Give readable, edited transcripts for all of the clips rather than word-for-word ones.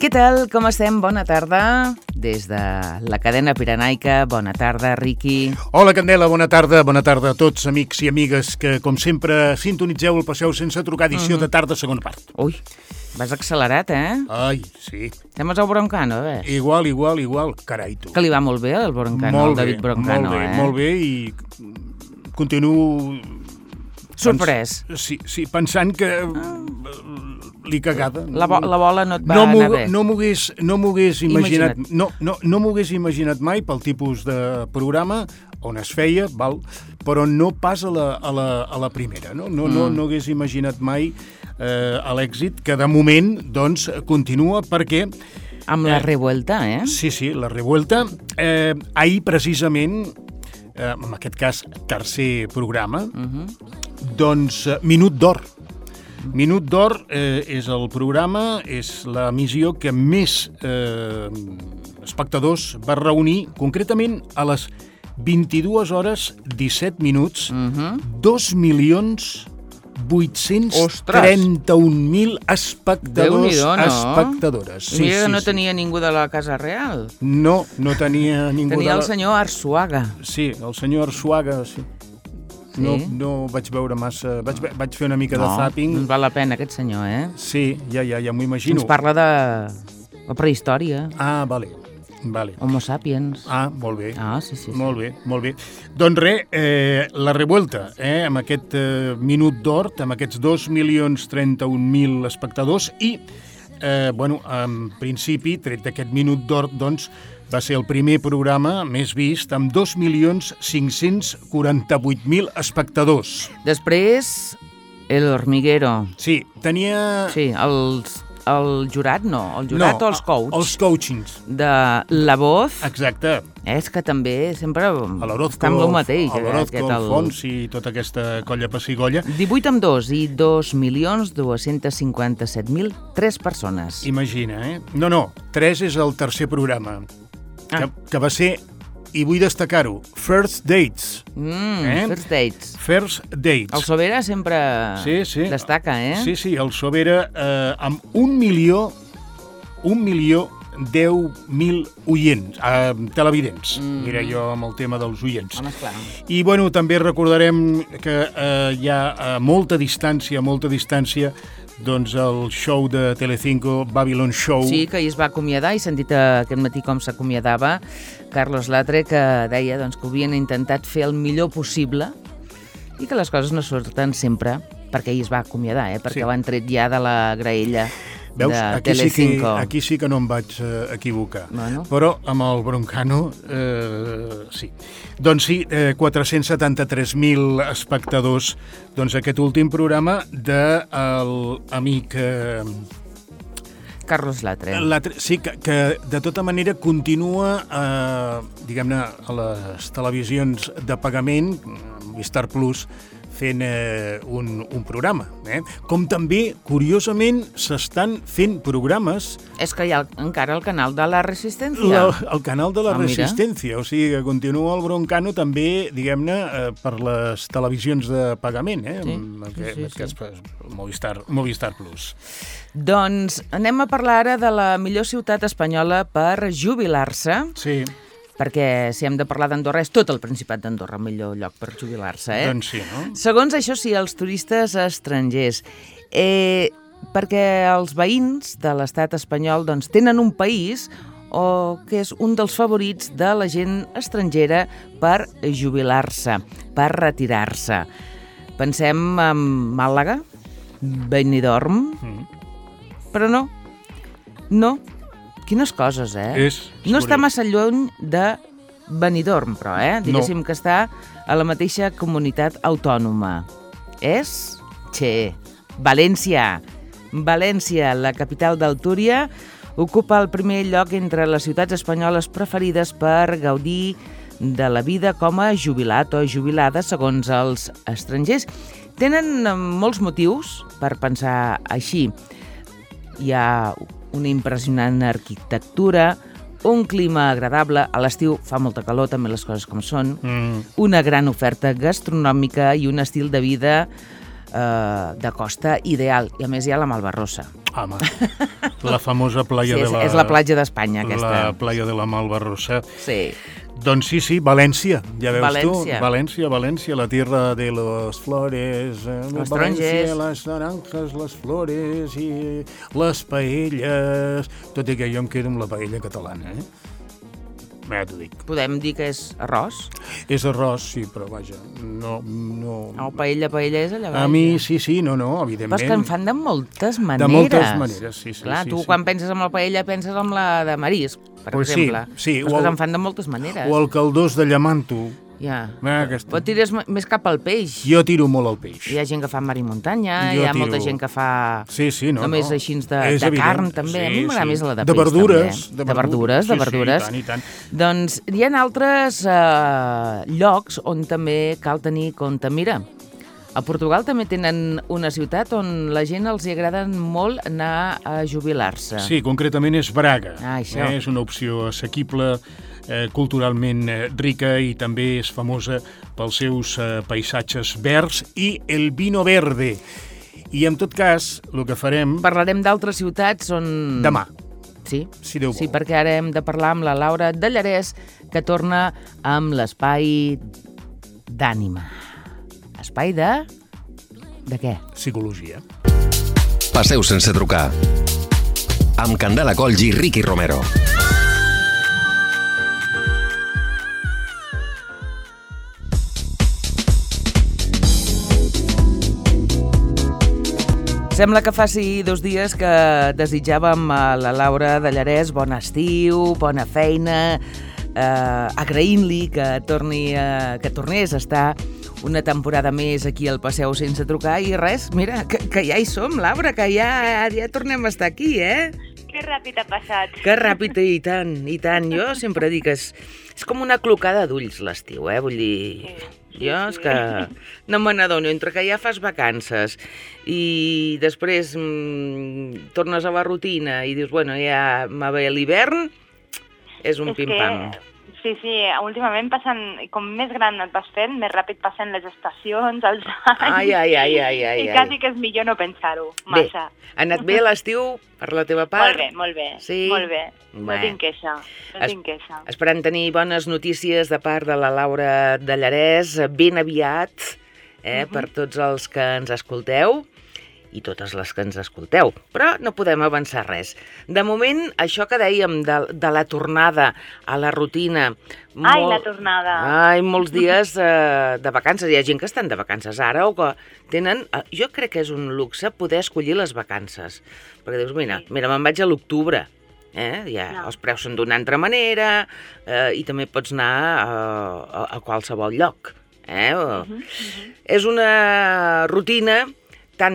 Què tal? Com estem? Bona tarda. Des de la cadena pirenaica. Bona tarda, Riqui. Hola, Candela. Bona tarda. Bona tarda a tots, amics i amigues que, com sempre, sintonitzeu el Passeu sense trucar, edició de tarda, segona part. Ui, vas accelerat, eh? Ai, sí. Estem al Broncano, Igual. Carai, tu. Que li va molt bé, el Broncano, el David Broncano, molt bé, i continuo... Sorprès. Sí, pensant que l'he cagada. La bola no et va anar bé. No m'hagués imaginat. No m'hagués imaginat mai pel tipus de programa on es feia, però no pas a la primera. No hagués imaginat mai l'èxit, que de moment doncs continua perquè... Amb la revuelta, eh? Sí, la revuelta. Ahir, precisament, en aquest cas, tercer programa, doncs Minut d'Or. Minut d'Or és el programa, és l'emissió que més espectadors va reunir, concretament a les 22 hores 17 minuts, 2.831.000 espectadors, espectadores. Mira que no tenia ningú de la Casa Real. No tenia ningú. Tenia el senyor Arsuaga. Sí, el senyor Arsuaga, sí. No vaig veure massa... Vaig fer una mica de zapping. No val la pena aquest senyor, eh? Sí, ja m'ho imagino. Ens parla de la prehistòria. Ah, vale. Homo sapiens. Ah, molt bé. Ah, sí. Molt bé. Doncs res, la revuelta, amb aquest Minut d'Or, amb aquests 2.031.000 espectadors i, en principi, tret d'aquest Minut d'Or, doncs, va ser el primer programa més vist amb 2.548.000 espectadors. Després, El Hormiguero. Sí, tenia... Sí, el jurat no, el jurat o els coach. Els coachings. De La Voz. Exacte. És que també sempre està amb el mateix. L'Orozco, Alfons i tota aquesta colla pessigolla. 18 amb 2 i 2.257.000 persones. Imagina, eh? No, 3 és el tercer programa. Que va ser, i vull destacar-ho, First Dates. First Dates. El Sobera sempre destaca, eh? Sí, el Sobera amb 1.010.000 oients, televidents. Mira, jo amb el tema dels oients. Home, esclar. I, també recordarem que hi ha molta distància, doncs el show de Telecinco, Babylon Show. Sí, que ahir es va acomiadar, he sentit aquest matí com s'acomiadava Carlos Latre, que deia que ho havien intentat fer el millor possible i que les coses no surten sempre, perquè ahir es va acomiadar, perquè l'han tret ja de la graella. Veus, aquí sí que no em vaig equivocar. Però amb el Broncano, sí. Doncs sí, 473.000 espectadors. Doncs aquest últim programa de l'amic... Carlos Latre. Sí, que de tota manera continua, diguem-ne, a les televisions de pagament, Movistar Plus, fent un programa. Com també, curiosament, s'estan fent programes... És que hi ha encara el canal de la Resistència. El canal de la Resistència, o sigui que continua el Broncano també, diguem-ne, per les televisions de pagament, sí. Movistar Plus. Doncs anem a parlar ara de la millor ciutat espanyola per jubilar-se. Sí. Perquè si hem de parlar d'Andorra és tot el Principat d'Andorra, el millor lloc per jubilar-se, Doncs sí, no? Segons això sí, els turistes estrangers. Perquè els veïns de l'estat espanyol tenen un país que és un dels favorits de la gent estrangera per jubilar-se, per retirar-se. Pensem en Màlaga, Benidorm, però no. Quines coses, no està massa lluny de Benidorm, però, diguéssim que està a la mateixa comunitat autònoma. És València. València, la capital del Túria, ocupa el primer lloc entre les ciutats espanyoles preferides per gaudir de la vida com a jubilat o jubilada, segons els estrangers. Tenen molts motius per pensar així. Hi ha una impressionant arquitectura, un clima agradable, a l'estiu fa molta calor, també les coses com són, una gran oferta gastronòmica i un estil de vida de costa ideal. I a més hi ha la Malvarrosa. Home, la famosa playa de la... És la platja d'Espanya, aquesta. La playa de la Malvarrosa. Sí. Doncs sí, València, ja veus València. tu? València, la tierra de los flores, Los València, taronges. les naranjas, les flores i les paelles... Tot i que jo em quedo amb la paella catalana, Ja t'ho dic. Podem dir que és arròs? És arròs, sí, però vaja, no... Paella és allà baix. A mi sí, no, evidentment. Però és que en fan de moltes maneres. De moltes maneres, sí. Clar, tu quan penses en la paella penses en la de marisc, per exemple. Sí, però és que en fan de moltes maneres. O el caldós de llamanto. Ja. Però tires més cap al peix. Jo tiro molt al peix. Hi ha gent que fa mar i muntanya, hi ha molta gent que fa només així de carn, també. A mi m'agrada més la de peix, també. De verdures. I tant. Doncs hi ha altres llocs on també cal tenir compte. Mira, a Portugal també tenen una ciutat on la gent els agrada molt anar a jubilar-se. Sí, concretament és Braga. Això. És una opció assequible, culturalment rica i també és famosa pels seus paisatges verds i el vino verde. I en tot cas, el que farem... Parlarem d'altres ciutats on... Demà. Sí, si Déu vol. Sí, perquè ara hem de parlar amb la Laura de Llarès, que torna amb l'espai d'ànima. Espai de... De què? Psicologia. Passeu sense trucar. Amb Candela Colls i Ricky Romero. Sembla que faci 2 dies que desitjàvem a la Laura de Llarès bon estiu, bona feina, agraint-li que tornés a estar una temporada més aquí al Passeu sense trucar i res, mira, que ja hi som, Laura, que ja tornem a estar aquí, Que ràpid ha passat. Que ràpid, i tant, i tant. Jo sempre dic que és com una clocada d'ulls l'estiu, vull dir... Jo és que no me n'adono, entre que ja fas vacances i després tornes a la rutina i dius, bueno, ja me ve l'hivern, és un pim-pam. Sí, últimament passen, com més gran et vas fent, més ràpid passen les estacions, els anys... Ai. I quasi que és millor no pensar-ho massa. Bé, ha anat bé l'estiu per la teva part? Molt bé. Sí? Molt bé. No tinc queixa. Esperant tenir bones notícies de part de la Laura de Llarès ben aviat, per tots els que ens escolteu i totes les que ens escolteu, però no podem avançar res. De moment, això que dèiem de la tornada a la rutina... La tornada! Molts dies de vacances. Hi ha gent que estan de vacances ara o que tenen... Jo crec que és un luxe poder escollir les vacances. Perquè dius, mira, me'n vaig a l'octubre. Els preus són d'una altra manera i també pots anar a qualsevol lloc. És una rutina tant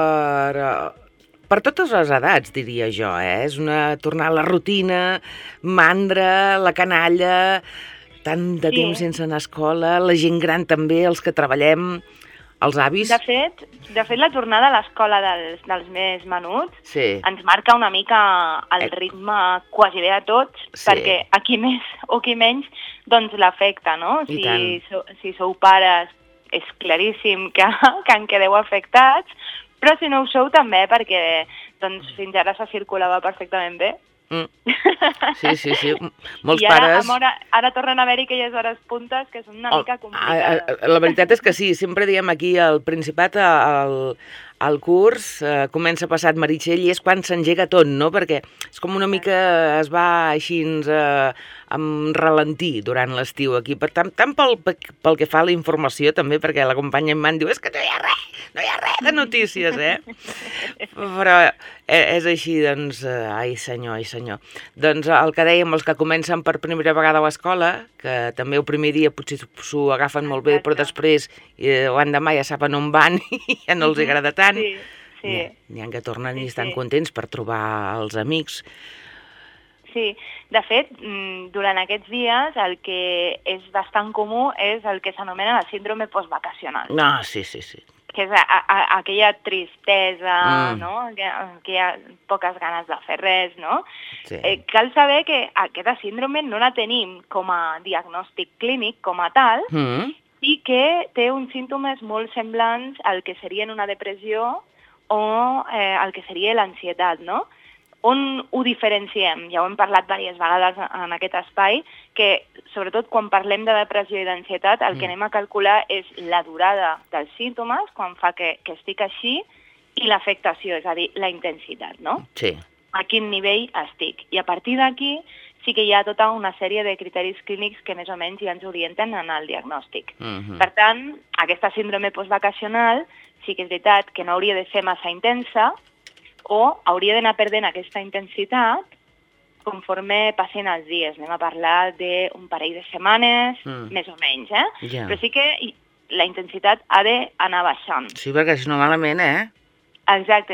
per totes les edats, diria jo, És tornar a la rutina, mandra, la canalla, tant de temps sense anar a escola, la gent gran també, els que treballem, els avis... De fet, la tornada a l'escola dels més menuts ens marca una mica el ritme quasi bé a tots, perquè a qui més o qui menys doncs l'afecta, no? Si sou pares, és claríssim que en quedeu afectats, però si no ho sou també, perquè doncs, fins ara se circulava perfectament bé. Sí. Molts pares... I ara tornen a haver-hi aquelles hores puntes que són una mica complicades. La veritat és que sí, sempre diem aquí al Principat, el curs comença passat Meritxell i és quan s'engega tot, no? Perquè és com una mica es va així amb ralentí durant l'estiu aquí, tant pel que fa a la informació també, perquè la companya em diu és que no hi ha res de notícies, Però és així, doncs, ai senyor. Doncs el que dèiem, els que comencen per primera vegada a l'escola, que també el primer dia potser s'ho agafen molt bé, però després l'endemà ja saben on van i ja no els agrada tant. Sí. N'hi ha que tornen i estan contents per trobar els amics. Sí, de fet, durant aquests dies el que és bastant comú és el que s'anomena la síndrome postvacacional. Sí. Que és aquella tristesa, no? Que hi ha poques ganes de fer res, no? Sí. Cal saber que aquesta síndrome no la tenim com a diagnòstic clínic com a tal, i que té uns símptomes molt semblants al que serien una depressió o al que seria l'ansietat, no? On ho diferenciem? Ja ho hem parlat diverses vegades en aquest espai, que sobretot quan parlem de depressió i d'ansietat el que anem a calcular és la durada dels símptomes, quan fa que estic així, i l'afectació, és a dir, la intensitat, no? Sí. A quin nivell estic. I a partir d'aquí sí que hi ha tota una sèrie de criteris clínics que més o menys ja ens orienten en el diagnòstic. Per tant, aquesta síndrome postvacacional sí que és veritat que no hauria de ser massa intensa, o hauria d'anar perdent aquesta intensitat conforme passin els dies. Anem a parlar d'un parell de setmanes, més o menys, Però sí que la intensitat ha d'anar baixant. Sí, perquè si no malament, Exacte.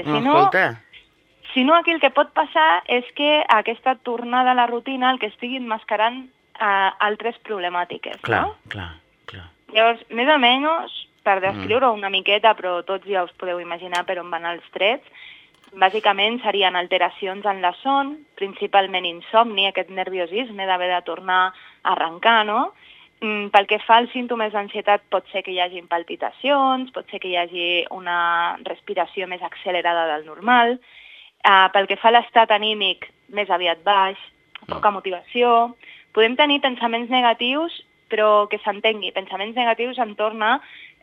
Si no, aquí el que pot passar és que aquesta tornada a la rutina el que estigui emmascarant altres problemàtiques, no? Clar. Llavors, més o menys, per descriure una miqueta, però tots ja us podeu imaginar per on van els trets, bàsicament serien alteracions en la son, principalment insomni, aquest nerviosisme d'haver de tornar a arrencar, no? Pel que fa als símptomes d'ansietat pot ser que hi hagi palpitacions, pot ser que hi hagi una respiració més accelerada del normal. Pel que fa a l'estat anímic, més aviat baix, poca motivació. Podem tenir pensaments negatius, però que s'entengui, pensaments negatius entorn a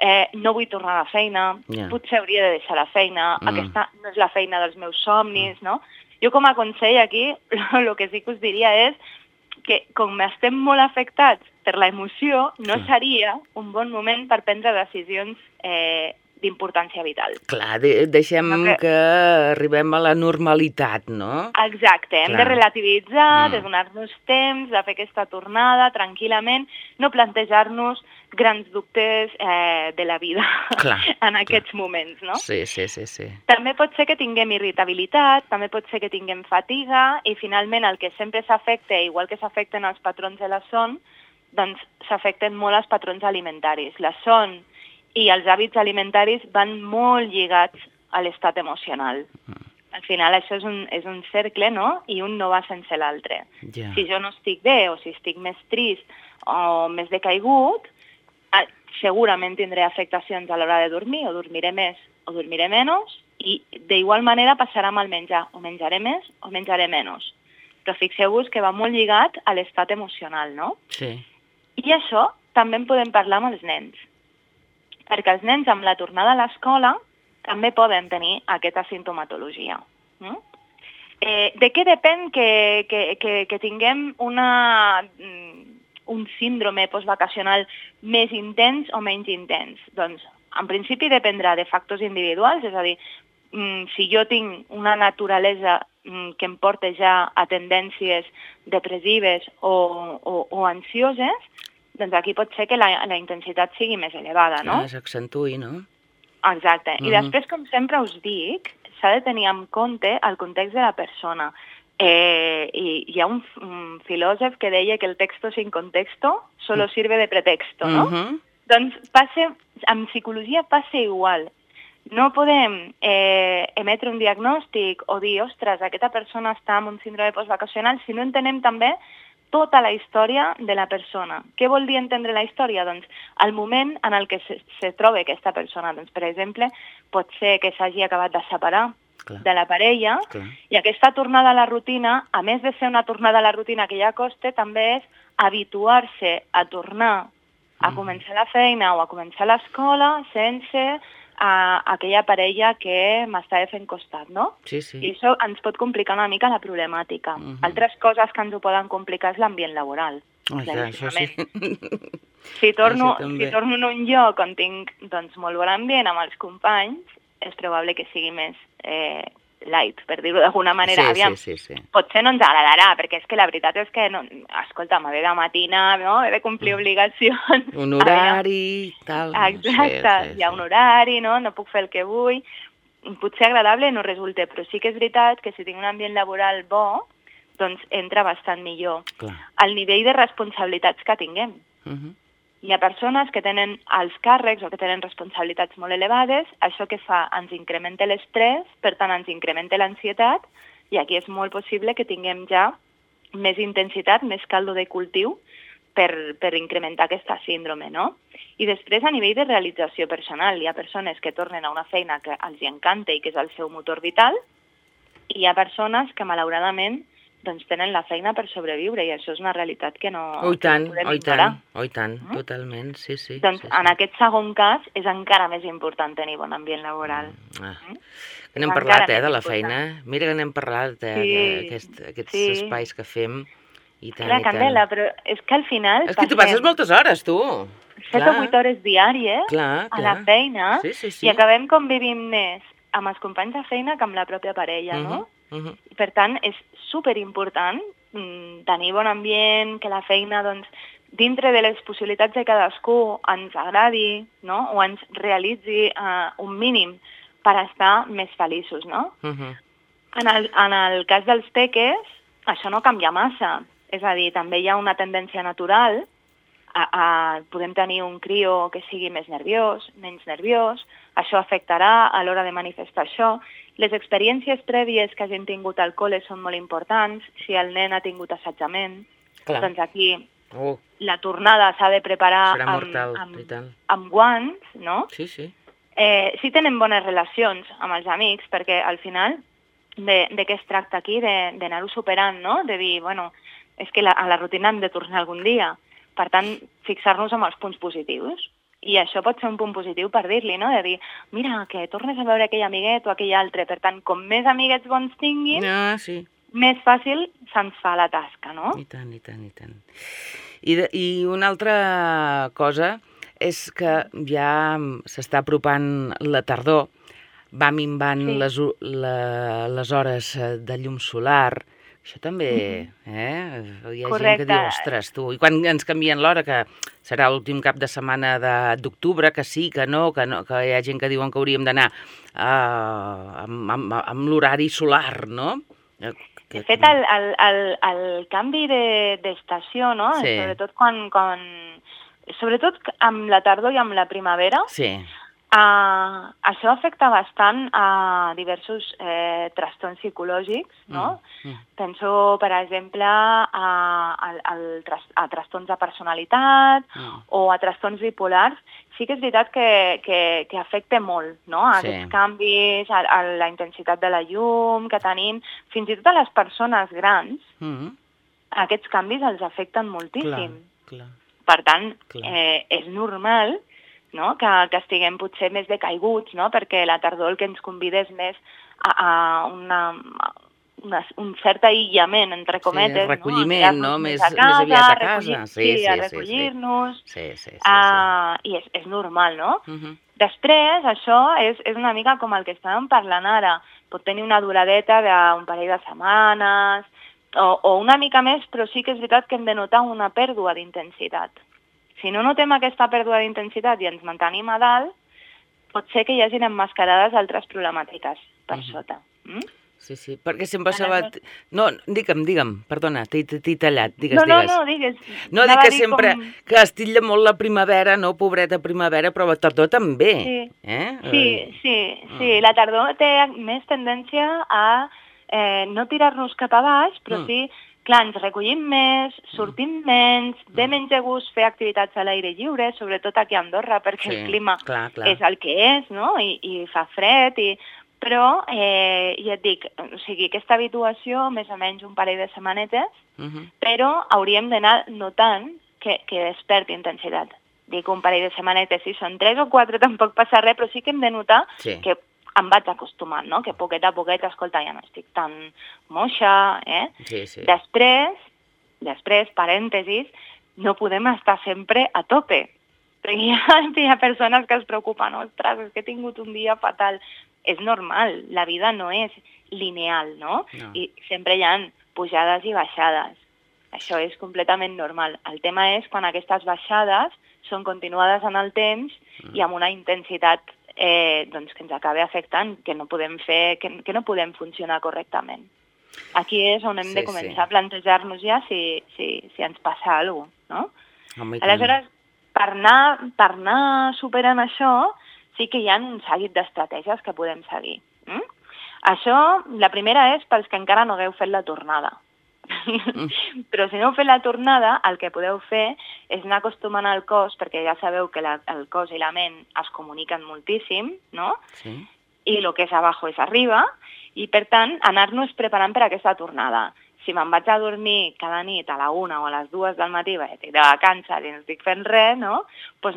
no vull tornar a la feina, potser hauria de deixar la feina, aquesta no és la feina dels meus somnis, no? Jo com a consell aquí, el que sí que us diria és que com estem molt afectats per la emoció, no seria un bon moment per prendre decisions d'importància vital. Clar, deixem que arribem a la normalitat, no? Exacte, hem de relativitzar, de donar-nos temps, de fer aquesta tornada tranquil·lament, no plantejar-nos grans dubtes de la vida en aquests moments, no? Sí. També pot ser que tinguem irritabilitat, també pot ser que tinguem fatiga, i finalment el que sempre s'afecta, igual que s'afecten els patrons de la son, doncs s'afecten molt els patrons alimentaris. La son i els hàbits alimentaris van molt lligats a l'estat emocional. Al final això és un cercle, no? I un no va sense l'altre. Si jo no estic bé o si estic més trist o més decaigut, segurament tindré afectacions a l'hora de dormir, o dormiré més o dormiré menys, i d'igual manera passarà amb el menjar, o menjaré més o menjaré menys. Però fixeu-vos que va molt lligat a l'estat emocional, no? Sí. I això també en podem parlar amb els nens, perquè els nens amb la tornada a l'escola també poden tenir aquesta sintomatologia. De què depèn que tinguem un síndrome postvacacional més intens o menys intens? Doncs, en principi, dependrà de factors individuals, és a dir, si jo tinc una naturalesa que em porta ja a tendències depressives o ansioses, doncs aquí pot ser que la intensitat sigui més elevada, no? S'accentui, no? Exacte. I després, com sempre us dic, s'ha de tenir en compte el context de la persona. Y hi ha un filòsof que deia que el texto sin contexto solo sirve de pretexto, no? Doncs en psicologia passa igual. No podem emetre un diagnòstic o dir, ostres, aquesta persona està amb un síndrome postvacacional si no entenem també tota la història de la persona. Què vol dir entendre la història? Doncs el moment en el que se troba aquesta persona. Doncs, per exemple, pot ser que s'hagi acabat de separar de la parella, i aquesta tornada a la rutina, a més de ser una tornada a la rutina que ja costa, també és habituar-se a tornar a començar la feina o a començar l'escola sense aquella parella que m'estava fent costat, no? Sí. I això ens pot complicar una mica la problemàtica. Altres coses que ens ho poden complicar és l'ambient laboral. Això sí. Si torno en un lloc on tinc molt bon ambient amb els companys, és probable que sigui més light, per dir-ho d'alguna manera. Aviam, potser no ens agradarà, perquè és que la veritat és que, escolta, m'haver de matinar, no? He de complir obligacions. Un horari, tal. Exacte, hi ha un horari, no? No puc fer el que vull. Potser agradable no resulta, però sí que és veritat que si tinc un ambient laboral bo, doncs entra bastant millor. El nivell de responsabilitats que tinguem. Hi ha persones que tenen alts càrrecs o que tenen responsabilitats molt elevades, això que fa ens incrementa l'estrès, per tant ens incrementa l'ansietat, i aquí és molt possible que tinguem ja més intensitat, més caldo de cultiu per incrementar aquesta síndrome, no? I després, a nivell de realització personal, hi ha persones que tornen a una feina que els encanta i que és el seu motor vital, i hi ha persones que, malauradament, doncs tenen la feina per sobreviure, i això és una realitat que no podem ignorar. Oh, i tant, totalment, sí. Doncs en aquest segon cas és encara més important tenir bon ambient laboral. N'hem parlat, de la feina. Mira que n'hem parlat d'aquests espais que fem. Clar, Candela, però és que al final... És que tu passes moltes hores, tu. 7 o 8 hores diàries a la feina i acabem convivint més amb els companys de feina que amb la pròpia parella, no? Per tant, és superimportant tenir bon ambient, que la feina, doncs, dintre de les possibilitats de cadascú ens agradi, no? O ens realitzi un mínim per estar més feliços, no? En el cas dels peques, això no canvia massa. És a dir, també hi ha una tendència natural podem tenir un crio que sigui més nerviós, menys nerviós, això afectarà a l'hora de manifestar això. Les experiències prèvies que hagin tingut al col·le són molt importants. Si el nen ha tingut assetjament, doncs aquí la tornada s'ha de preparar amb guants, no? Sí. Sí tenen bones relacions amb els amics, perquè al final de què es tracta aquí? D'anar-ho superant, no? De dir, bueno, és que a la rutina hem de tornar algun dia. Per tant, fixar-nos en els punts positius. I això pot ser un punt positiu per dir-li, no? De dir, mira, que tornes a veure aquell amiguet o aquell altre. Per tant, com més amiguets bons tinguin, més fàcil se'ns fa la tasca, no? I tant. I una altra cosa és que ja s'està apropant la tardor, va minvant les hores de llum solar. Això també, Hi ha gent que diu, ostres, tu, i quan ens canvien l'hora, que serà l'últim cap de setmana d'octubre, que sí, que no, que hi ha gent que diuen que hauríem d'anar amb l'horari solar, no? De fet, el canvi d'estació, no? Sobretot amb la tardor i amb la primavera, això afecta bastant a diversos trastorns psicològics, no? Penso, per exemple, a trastorns de personalitat o a trastorns bipolars. Sí que és veritat que afecta molt, no? Aquests canvis, a la intensitat de la llum que tenim, fins i tot a les persones grans, aquests canvis els afecten moltíssim. Per tant, és normal, no? Que estiguem potser més decaiguts, no? Perquè la tardor el que ens convida és més a un cert aïllament, entre cometes. Recolliment, no? Més aviat a casa. A recollir-nos. I és normal, no? Després, això és una mica com el que estàvem parlant ara. Pot tenir una duradeta d'un parell de setmanes o una mica més, però sí que és veritat que hem de notar una pèrdua d'intensitat. Si no notem aquesta pèrdua d'intensitat i ens mantenim a dalt, pot ser que hi hagin emmascarades altres problemàtiques per sota. Sí, perquè sempre s'ha... No, digue'm, perdona, t'he tallat, digues. No, digues. No, dic que sempre, que estilla molt la primavera, no, pobreta primavera, però la tardor també. Sí, la tardor té més tendència a no tirar-nos cap a baix, però sí... Clar, ens recollim més, sortim menys, ve menys de gust fer activitats a l'aire lliure, sobretot aquí a Andorra, perquè el clima és el que és, no? I fa fred, però, ja et dic, o sigui, aquesta habituació, més o menys un parell de setmanetes, però hauríem d'anar notant que desperti intensitat. Dic un parell de setmanetes, si són 3 o 4 tampoc passa res, però sí que hem de notar que em vaig acostumant, no? Que poquet a poquet, escolta, ja no estic tan moixa, Després, parèntesis, no podem estar sempre a tope. Perquè hi ha persones que es preocupen, ostres, és que he tingut un dia fatal. És normal, la vida no és lineal, no? I sempre hi ha pujades i baixades. Això és completament normal. El tema és quan aquestes baixades són continuades en el temps i amb una intensitat doncs que ens acabi afectant, que no podem fer, que no podem funcionar correctament. Aquí és on hem de començar a plantejar-nos ja si ens passa alguna cosa, no? Aleshores, per anar superant això, sí que hi ha un seguit d'estratègies que podem seguir. Això, la primera és pels que encara no hagueu fet la tornada. Però si no heu fet la tornada, el que podeu fer és anar acostumant al cos, perquè ja sabeu que el cos i la ment es comuniquen moltíssim, no? Sí. I el que és abajo és arriba, i per tant anar-nos preparant per aquesta tornada. Si me'n vaig a dormir cada nit a la 1 o a les 2 del matí, estic de vacances i no estic fent res, no? Doncs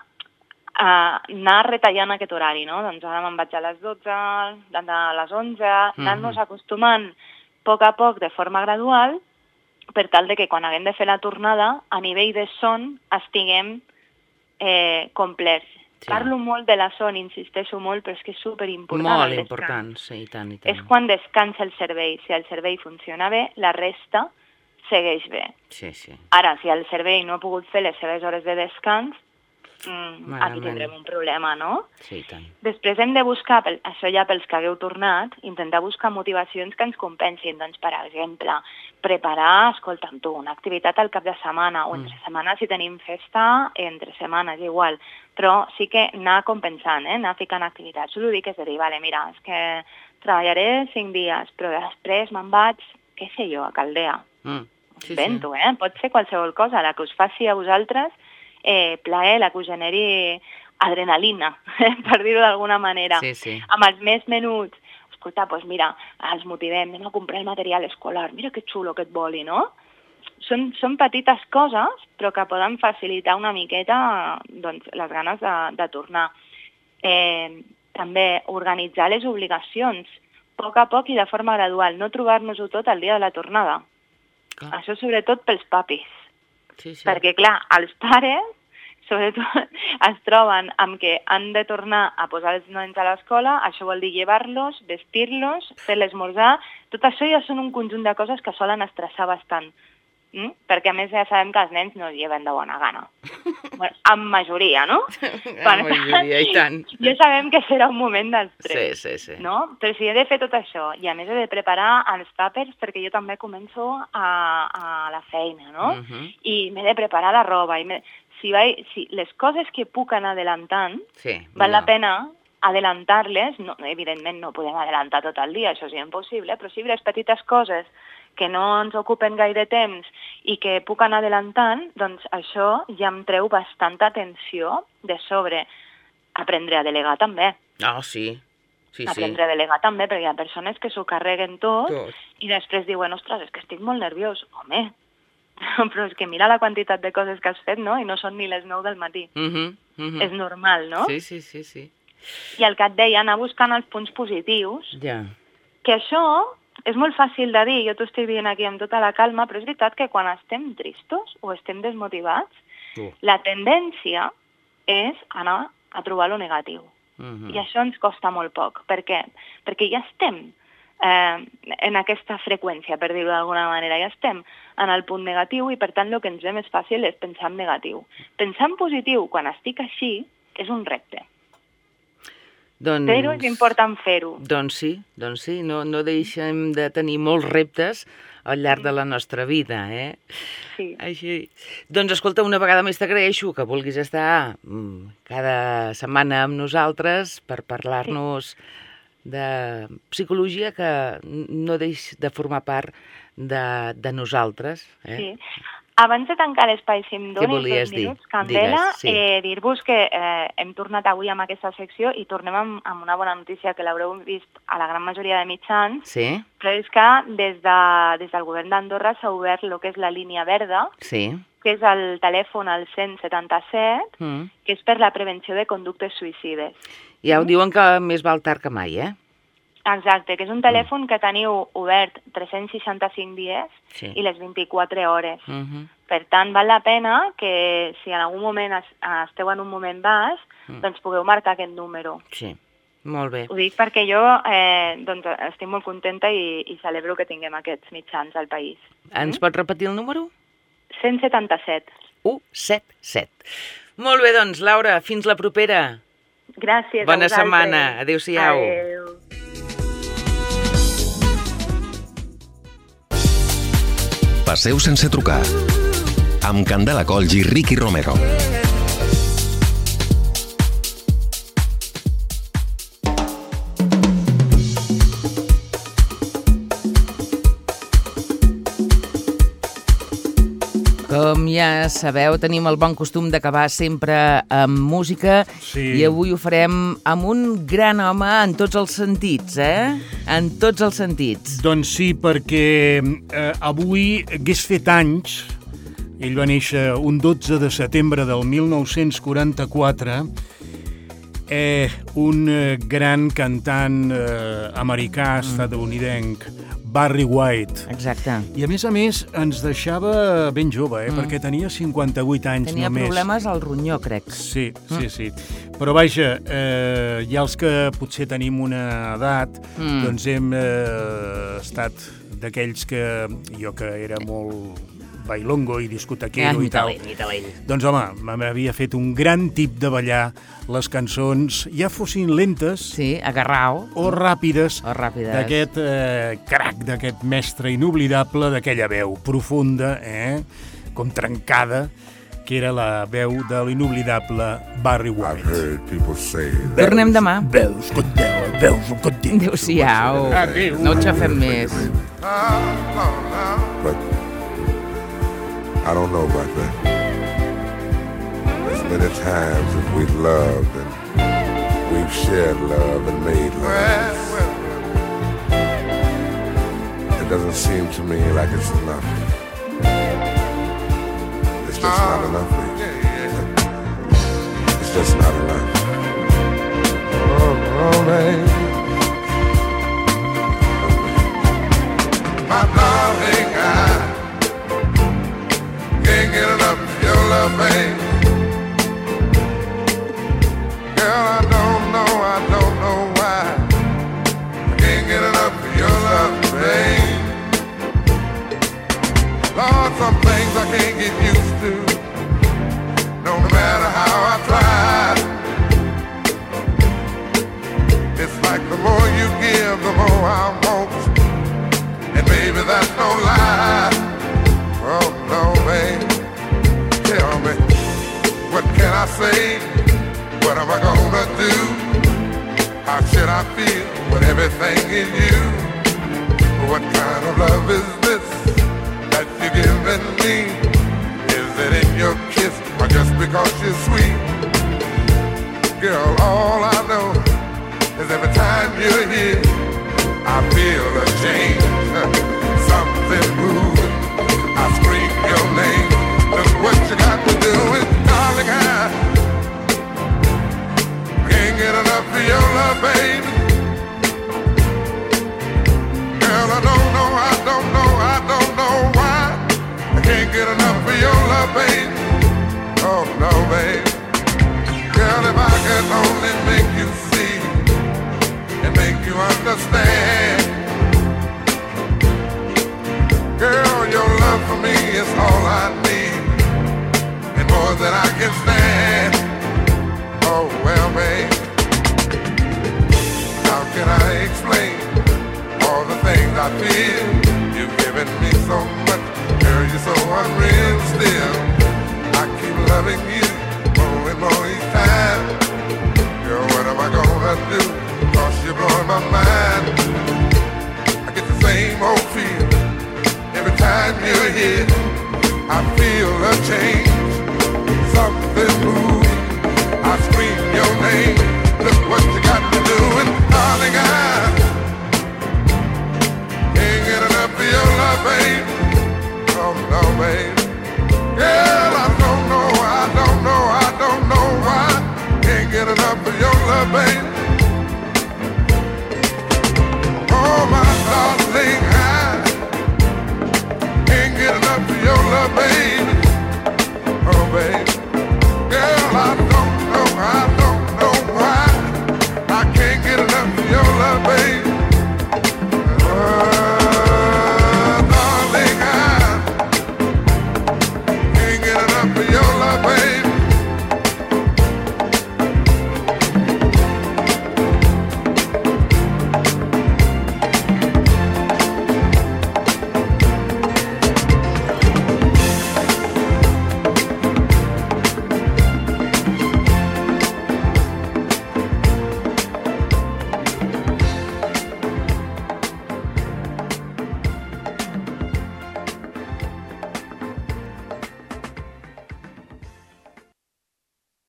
anar retallant aquest horari, no? Doncs ara me'n vaig a les 12, a les 11, anar-nos acostumant a poc, de forma gradual, per tal de que quan haguem de fer la tornada, a nivell de son, estiguem complets. Sí. Parlo molt de la son, insisteixo molt, però és que és superimportant. Molt important, sí, i tant. És quan descansa el cervell. Si el cervell funciona bé, la resta segueix bé. Sí. Ara, si el cervell no ha pogut fer les seves hores de descans, aquí tindrem un problema, no? Sí, i tant. Després hem de buscar, això ja pels que hagueu tornat, intentar buscar motivacions que ens compensin. Doncs, per exemple, preparar, escolta'm tu, una activitat al cap de setmana, o entre setmanes si tenim festa, entre setmanes igual. Però sí que anar compensant, anar ficant activitats. Ho dic és a dir, vale, mira, és que treballaré 5 dies, però després me'n vaig, què sé jo, a Caldea. Invento, pot ser qualsevol cosa, la que us faci a vosaltres plaer, la que us generi adrenalina, per dir-ho d'alguna manera. Sí. Amb els més menuts, escolta, doncs mira, els motivem, anem a comprar el material escolar, mira que xulo aquest boli, no? Són petites coses, però que poden facilitar una miqueta doncs, les ganes de tornar. També organitzar les obligacions, a poc i de forma gradual, no trobar-nos-ho tot el dia de la tornada. Clar. Això sobretot pels papis. Sí. Perquè, clar, els pares, sobretot, es troben amb que han de tornar a posar els nens a l'escola, això vol dir llevar-los, vestir-los, fer l'esmorzar, tot això ja són un conjunt de coses que solen estressar bastant. Perquè, a més, ja sabem que els nens no es lleven de bona gana. Bueno, en majoria, no? En majoria, i tant. Ja sabem que serà un moment d'estrès. Sí. No? Però si he de fer tot això, i a més he de preparar els tàpers, perquè jo també començo a la feina, no? I m'he de preparar la roba. Si les coses que puc anar adelantant, val la pena adelantar-les. No, evidentment no podem adelantar tot el dia, això és impossible, però sí les petites coses que no ens ocupen gaire temps i que puc anar adelantant, doncs això ja em treu bastanta atenció de sobre. Aprendre a delegar també. Sí. Aprendre a delegar també, perquè hi ha persones que s'ho carreguen tot i després diuen, ostres, és que estic molt nerviós. Home, però és que mira la quantitat de coses que has fet, no? I no són ni les 9 del matí. És normal, no? Sí. I el que et deia, anar buscant els punts positius, que això és molt fàcil de dir, jo t'ho estic dient aquí amb tota la calma, però és veritat que quan estem tristos o estem desmotivats, la tendència és anar a trobar lo negatiu. I això ens costa molt poc. Per què? Perquè ja estem en aquesta freqüència, per dir-ho d'alguna manera, ja estem en el punt negatiu i per tant el que ens ve més fàcil és pensar en negatiu. Pensar en positiu quan estic així és un repte. Però és important fer-ho. Doncs sí, no deixem de tenir molts reptes al llarg de la nostra vida, Sí. Així. Doncs escolta, una vegada més t'agraeixo que vulguis estar cada setmana amb nosaltres per parlar-nos de psicologia que no deix de formar part de nosaltres. Sí. Abans de tancar l'espai, si em donis 2 minuts, Candela, dir-vos que hem tornat avui amb aquesta secció i tornem amb una bona notícia que l'haureu vist a la gran majoria de mitjans, però és que des del govern d'Andorra s'ha obert el que és la línia verda, que és el telèfon al 177, que és per la prevenció de conductes suïcides. Ja ho diuen que més val tard que mai, Exacte, que és un telèfon que teniu obert 365 dies i les 24 hores. Per tant, val la pena que si en algun moment esteu en un moment baix, doncs pugueu marcar aquest número. Sí, molt bé. Ho dic perquè jo estic molt contenta i celebro que tinguem aquests mitjans al país. Ens pots repetir el número? 177. 177. Molt bé, doncs, Laura, fins la propera. Gràcies. Bona setmana. Adéu-siau. Adéu. Passeu sense trucar. Amb Candela Colls i Ricky Romero. Com ja sabeu, tenim el bon costum d'acabar sempre amb música i avui ho farem amb un gran home en tots els sentits, En tots els sentits. Doncs sí, perquè avui hagués fet anys. Ell va néixer un 12 de setembre del 1944. Un gran cantant americà, estatunidenc, Barry White. Exacte. I a més ens deixava ben jove, perquè tenia 58 anys Tenia només. problemes al ronyó, crec. Sí. Però vaja, ja els que potser tenim una edat, doncs hem estat d'aquells que jo que era molt bailongo i discotequero i tal. Doncs home, m'havia fet un gran tip de ballar les cançons, ja fossin lentes agarrao, o ràpides, d'aquest crac, d'aquest mestre inoblidable, d'aquella veu profunda, com trencada, que era la veu de l'inoblidable Barry White. Tornem demà. Veus, Adéu-siau. No ho xafem més. I don't know about that. There's many times that we've loved and we've shared love and made love. It doesn't seem to me like it's enough. It's just not enough, baby. It's just not enough. Oh, baby. My darling, can't get enough of your love, babe. Girl, I don't know why I can't get enough of your love, babe. Lord, some things I can't get used to, no matter how I try. It's like the more you give, the more I want, and baby, that's no lie. Oh no, babe, tell me, what can I say? What am I gonna do? How should I feel with everything in you? What kind of love is this that you're giving me? Is it in your kiss or just because you're sweet? Girl, all I know is every time you're here, I feel a change, something moves. I scream your name. Look what you got to do with darling, I can't get enough of your love, baby. Girl, I don't know why I can't get enough of your love, baby. Oh no, baby. Girl, if I could only make you see and make you understand. Girl, your love for me is all I need, and more than I can stand. Oh, well, babe, how can I explain all the things I feel? You've given me so much, girl, you're so unreal still. I keep loving you more and more each time. Girl, what am I gonna do? 'Cause you're blowing my mind. I get the same old feel every time you're here. I feel a change, something moves. I scream your name. Look what you got to do, and darling, I can't get enough of your love, babe. Oh no, babe. Girl, I don't know why. Can't get enough of your love, babe. Oh my darling, I can't get enough of your love, babe.